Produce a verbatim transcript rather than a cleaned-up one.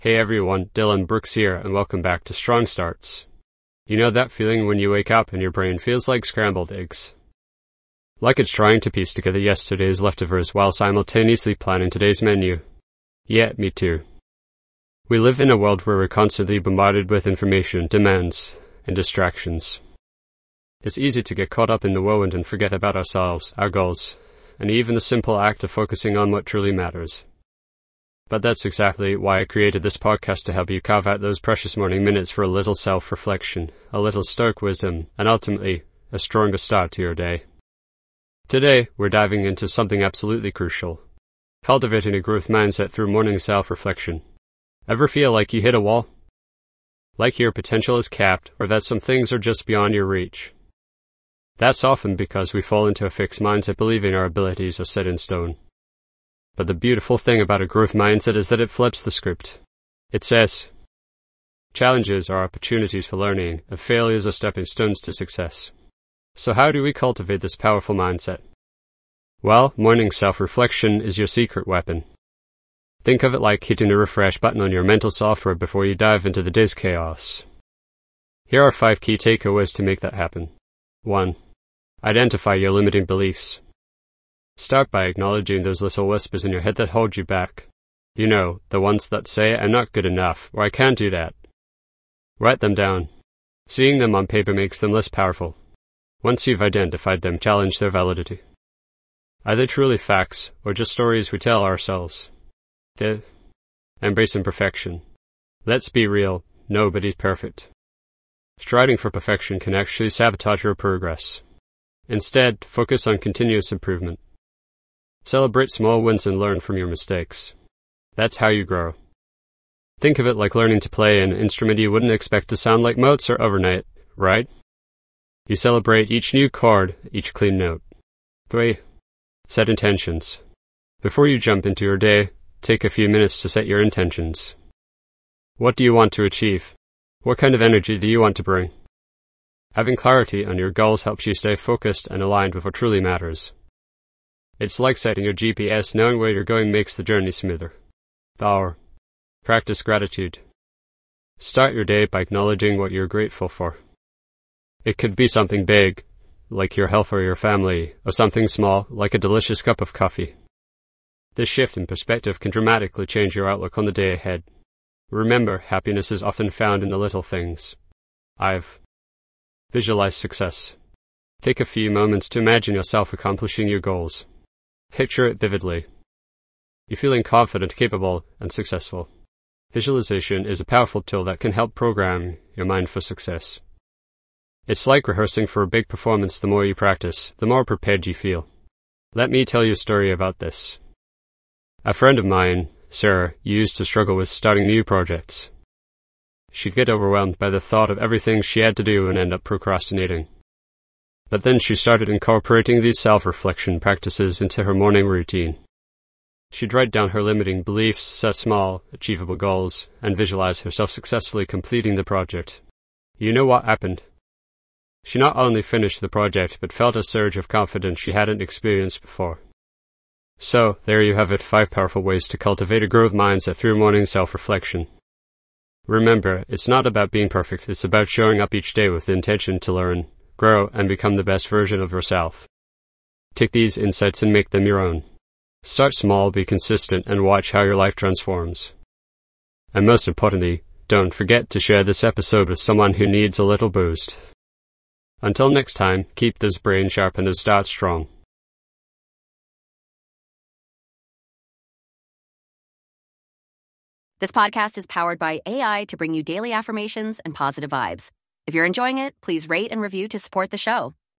Hey everyone, Dylan Brooks here, and welcome back to Strong Starts. You know that feeling when you wake up and your brain feels like scrambled eggs? Like it's trying to piece together yesterday's leftovers while simultaneously planning today's menu. Yeah, me too. We live in a world where we're constantly bombarded with information, demands, and distractions. It's easy to get caught up in the whirlwind and forget about ourselves, our goals, and even the simple act of focusing on what truly matters. But that's exactly why I created this podcast, to help you carve out those precious morning minutes for a little self-reflection, a little stoic wisdom, and ultimately, a stronger start to your day. Today, we're diving into something absolutely crucial: cultivating a growth mindset through morning self-reflection. Ever feel like you hit a wall? Like your potential is capped, or that some things are just beyond your reach? That's often because we fall into a fixed mindset, believing our abilities are set in stone. But the beautiful thing about a growth mindset is that it flips the script. It says, challenges are opportunities for learning, and failures are stepping stones to success. So how do we cultivate this powerful mindset? Well, morning self-reflection is your secret weapon. Think of it like hitting the refresh button on your mental software before you dive into the day's chaos. Here are five key takeaways to make that happen. one. Identify your limiting beliefs. Start by acknowledging those little whispers in your head that hold you back. You know, the ones that say, I'm not good enough, or I can't do that. Write them down. Seeing them on paper makes them less powerful. Once you've identified them, challenge their validity. Are they truly facts, or just stories we tell ourselves? They embrace imperfection. Let's be real, nobody's perfect. Striving for perfection can actually sabotage your progress. Instead, focus on continuous improvement. Celebrate small wins and learn from your mistakes. That's how you grow. Think of it like learning to play an instrument you wouldn't expect to sound like Mozart overnight, right? You celebrate each new chord, each clean note. three. Set intentions. Before you jump into your day, take a few minutes to set your intentions. What do you want to achieve? What kind of energy do you want to bring? Having clarity on your goals helps you stay focused and aligned with what truly matters. It's like setting your G P S. Knowing where you're going makes the journey smoother. four. Practice gratitude. Start your day by acknowledging what you're grateful for. It could be something big, like your health or your family, or something small, like a delicious cup of coffee. This shift in perspective can dramatically change your outlook on the day ahead. Remember, happiness is often found in the little things. five. Visualize success. Take a few moments to imagine yourself accomplishing your goals. Picture it vividly. You're feeling confident, capable, and successful. Visualization is a powerful tool that can help program your mind for success. It's like rehearsing for a big performance. The more you practice, the more prepared you feel. Let me tell you a story about this. A friend of mine, Sarah, used to struggle with starting new projects. She'd get overwhelmed by the thought of everything she had to do and end up procrastinating. But then she started incorporating these self-reflection practices into her morning routine. She'd write down her limiting beliefs, set small, achievable goals, and visualize herself successfully completing the project. You know what happened? She not only finished the project, but felt a surge of confidence she hadn't experienced before. So, there you have it, five powerful ways to cultivate a growth mindset through morning self-reflection. Remember, it's not about being perfect, it's about showing up each day with the intention to learn, grow, and become the best version of yourself. Take these insights and make them your own. Start small, be consistent, and watch how your life transforms. And most importantly, don't forget to share this episode with someone who needs a little boost. Until next time, keep this brain sharp and start strong. This podcast is powered by A I to bring you daily affirmations and positive vibes. If you're enjoying it, please rate and review to support the show.